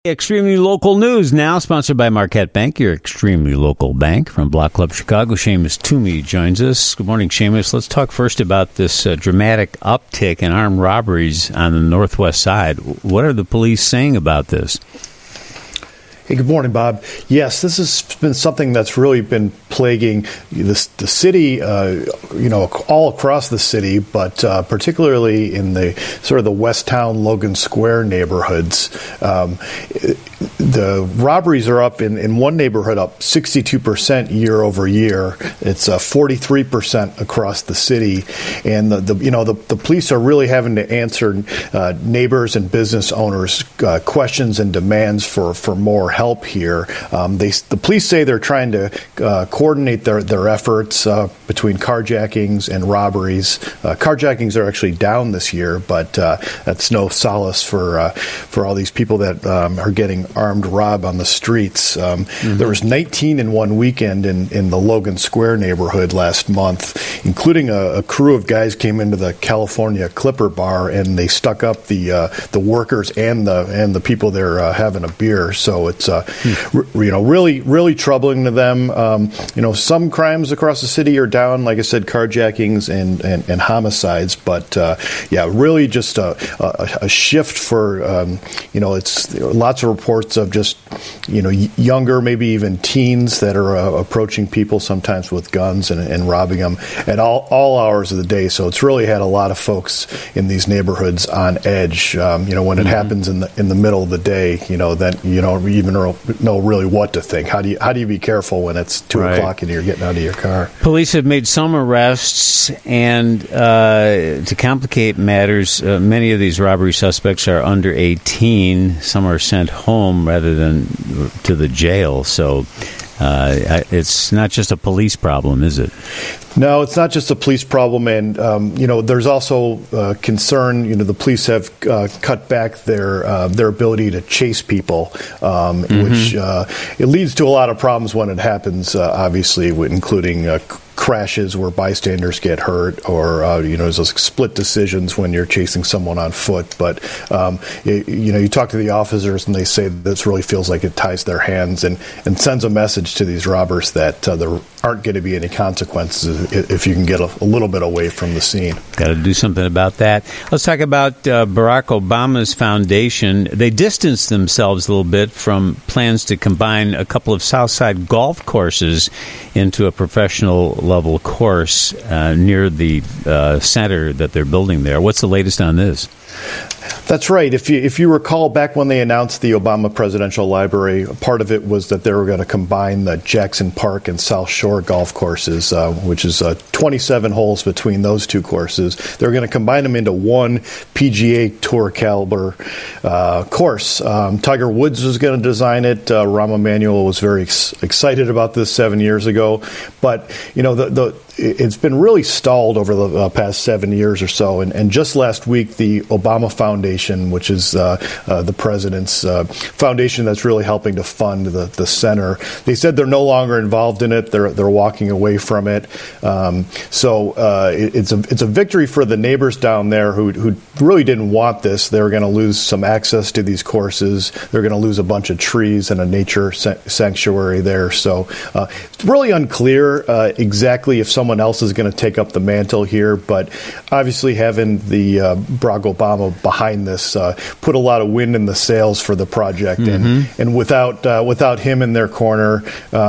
Extremely local news now, sponsored by Marquette Bank, your extremely local bank. From Block Club Chicago, Seamus Toomey joins us. Good morning, Seamus. Let's talk first about this dramatic uptick in armed robberies on the northwest side. What are the police saying about this? Hey, good morning, Bob. Yes, this has been something that's really been plaguing the city, all across the city, but particularly in the sort of the West Town, Logan Square neighborhoods. The robberies are up in one neighborhood up 62% year over year. It's 43% across the city, and the police are really having to answer neighbors and business owners' questions and demands for more help here. The police say they're trying to coordinate their efforts between carjackings and robberies. Carjackings are actually down this year, but that's no solace for all these people that are getting armed rob on the streets. There was 19 in one weekend in the Logan Square neighborhood last month, including a crew of guys came into the California Clipper bar and they stuck up the workers and the people there having a beer. So it's really troubling to them. Some crimes across the city are down, like I said, carjackings and homicides, but really just a shift for it's lots of reports of just younger, maybe even teens that are approaching people sometimes with guns and robbing them at all hours of the day. So it's really had a lot of folks in these neighborhoods on edge. When it happens in the middle of the day, then you don't even know really what to think. How do you be careful when it's 2 o'clock and you're getting out of your car? Police have made some arrests, and to complicate matters, many of these robbery suspects are under 18. Some are sent home rather than to the jail. So it's not just a police problem, is it? No, it's not just a police problem, and there's also concern. The police have cut back their ability to chase people, which it leads to a lot of problems when it happens. Obviously, including crashes where bystanders get hurt, or there's those split decisions when you're chasing someone on foot. But you talk to the officers and they say this really feels like it ties their hands and sends a message to these robbers that there aren't going to be any consequences if you can get a little bit away from the scene. Got to do something about that. Let's talk about Barack Obama's foundation. They distanced themselves a little bit from plans to combine a couple of Southside golf courses into a professional level course near the center that they're building there. What's the latest on this? That's right. If you recall, back when they announced the Obama Presidential Library, part of it was that they were going to combine the Jackson Park and South Shore golf courses, which is 27 holes between those two courses. They're going to combine them into one PGA Tour caliber course. Tiger Woods was going to design it. Rahm Emanuel was very excited about this 7 years ago, but it's been really stalled over the past 7 years or so. And just last week, the Obama Foundation, which is the president's foundation that's really helping to fund the center, they said they're no longer involved in it. They're walking away from it. So it's a victory for the neighbors down there who really didn't want this. They were going to lose some access to these courses. They're going to lose a bunch of trees and a nature sanctuary there. So it's really unclear exactly if someone else is going to take up the mantle here, but obviously having the Barack Obama behind this put a lot of wind in the sails for the project, and without him in their corner,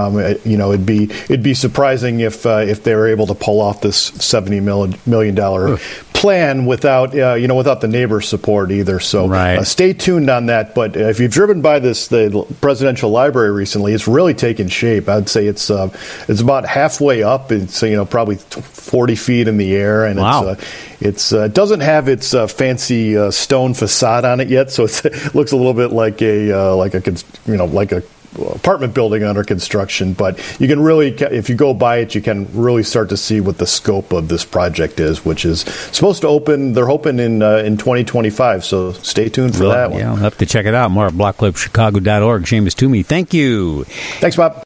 it'd be surprising if they were able to pull off this $70 million plan without the neighbors' support either. So stay tuned on that. But if you've driven by the presidential library recently, it's really taken shape. I'd say it's about halfway up. It's probably 40 feet in the air, and it doesn't have its fancy stone facade on it yet, so it looks a little bit like a apartment building under construction. But you can really, if you go by it, you can really start to see what the scope of this project is, which is supposed to open. They're hoping in 2025. So stay tuned for that one. Yeah, I'll have to check it out. More at blockclubchicago.org. Seamus Toomey, thank you. Thanks, Bob.